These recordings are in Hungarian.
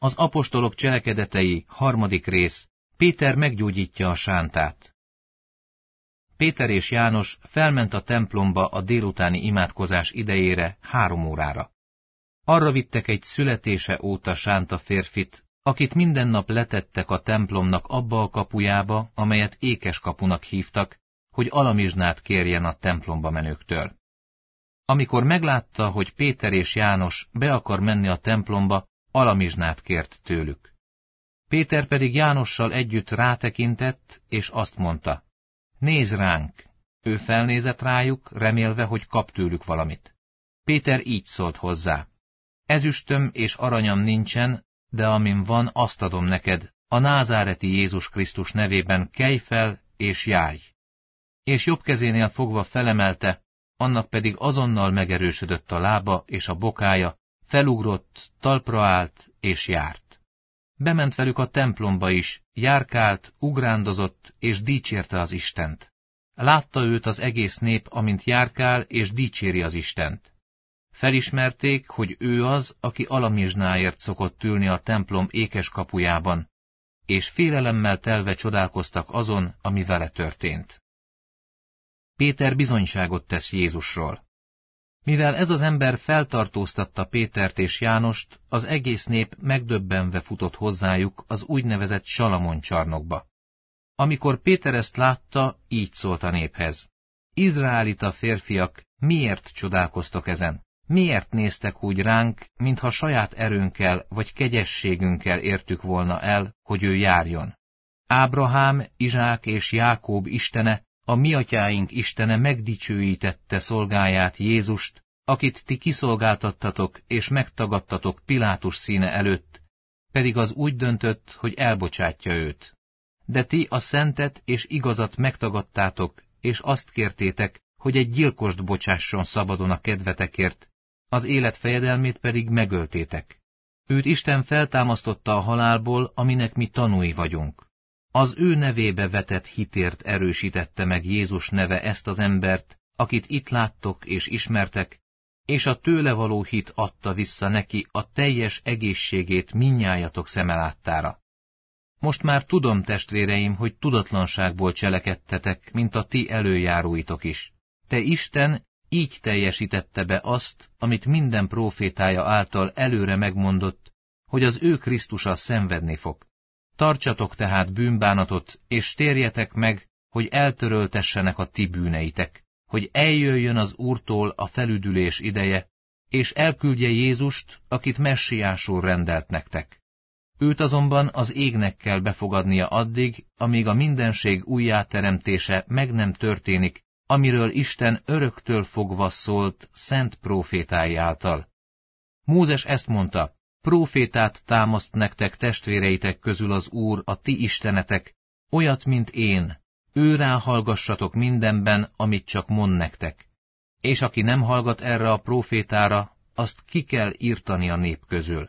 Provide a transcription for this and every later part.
Az apostolok cselekedetei, 3. rész, Péter meggyógyítja a sántát. Péter és János felment a templomba a délutáni imádkozás idejére 3 órára. Arra vittek egy születése óta sánta férfit, akit minden nap letettek a templomnak abba a kapujába, amelyet Ékeskapunak hívtak, hogy alamizsnát kérjen a templomba menőktől. Amikor meglátta, hogy Péter és János be akar menni a templomba, alamizsnát kért tőlük. Péter pedig Jánossal együtt rátekintett, és azt mondta: nézz ránk! Ő felnézett rájuk, remélve, hogy kap tőlük valamit. Péter így szólt hozzá: ezüstöm és aranyam nincsen, de amin van, azt adom neked, a názáreti Jézus Krisztus nevében kelj fel és járj. És jobb kezénél fogva felemelte, annak pedig azonnal megerősödött a lába és a bokája, felugrott, talpra állt és járt. Bement velük a templomba is, járkált, ugrándozott és dicsérte az Istent. Látta őt az egész nép, amint járkál és dicséri az Istent. Felismerték, hogy ő az, aki alamizsnáért szokott ülni a templom ékes kapujában, és félelemmel telve csodálkoztak azon, ami vele történt. Péter bizonyságot tesz Jézusról. Mivel ez az ember feltartóztatta Pétert és Jánost, az egész nép megdöbbenve futott hozzájuk az úgynevezett Salamon csarnokba. Amikor Péter ezt látta, így szólt a néphez: izraelita férfiak, miért csodálkoztok ezen? Miért néztek úgy ránk, mintha saját erőnkkel vagy kegyességünkkel értük volna el, hogy ő járjon? Ábrahám, Izsák és Jákób Istene, a mi atyáink Istene megdicsőítette szolgáját Jézust, akit ti kiszolgáltattatok és megtagadtatok Pilátus színe előtt, pedig az úgy döntött, hogy elbocsátja őt. De ti a szentet és igazat megtagadtátok, és azt kértétek, hogy egy gyilkost bocsásson szabadon a kedvetekért, az élet fejedelmét pedig megöltétek. Őt Isten feltámasztotta a halálból, aminek mi tanúi vagyunk. Az ő nevébe vetett hitért erősítette meg Jézus neve ezt az embert, akit itt láttok és ismertek, és a tőle való hit adta vissza neki a teljes egészségét mindnyájatok szeme láttára. Most már tudom, testvéreim, hogy tudatlanságból cselekedtetek, mint a ti előjáróitok is. Te Isten így teljesítette be azt, amit minden prófétája által előre megmondott, hogy az ő Krisztusa szenvedni fog. Tartsatok tehát bűnbánatot, és térjetek meg, hogy eltöröltessenek a ti bűneitek, hogy eljöjjön az Úrtól a felüdülés ideje, és elküldje Jézust, akit messiásul rendelt nektek. Őt azonban az égnek kell befogadnia addig, amíg a mindenség újjáteremtése meg nem történik, amiről Isten öröktől fogva szólt szent prófétái által. Mózes ezt mondta: prófétát támaszt nektek testvéreitek közül az Úr, a ti istenetek, olyat, mint én, őrá hallgassatok mindenben, amit csak mond nektek. És aki nem hallgat erre a prófétára, azt ki kell írtani a nép közül.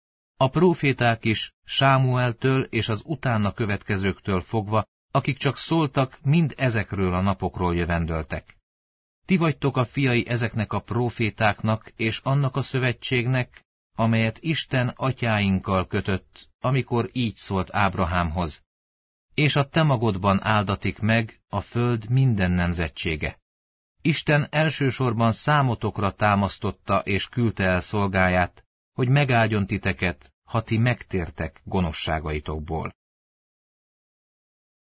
A próféták is Sámueltől és az utána következőktől fogva, akik csak szóltak, mind ezekről a napokról jövendöltek. Ti vagytok a fiai ezeknek a prófétáknak és annak a szövetségnek, amelyet Isten atyáinkkal kötött, amikor így szólt Ábrahámhoz: és a te magodban áldatik meg a föld minden nemzetsége. Isten elsősorban számotokra támasztotta és küldte el szolgáját, hogy megáldjon titeket, ha ti megtértek gonoszságaitokból.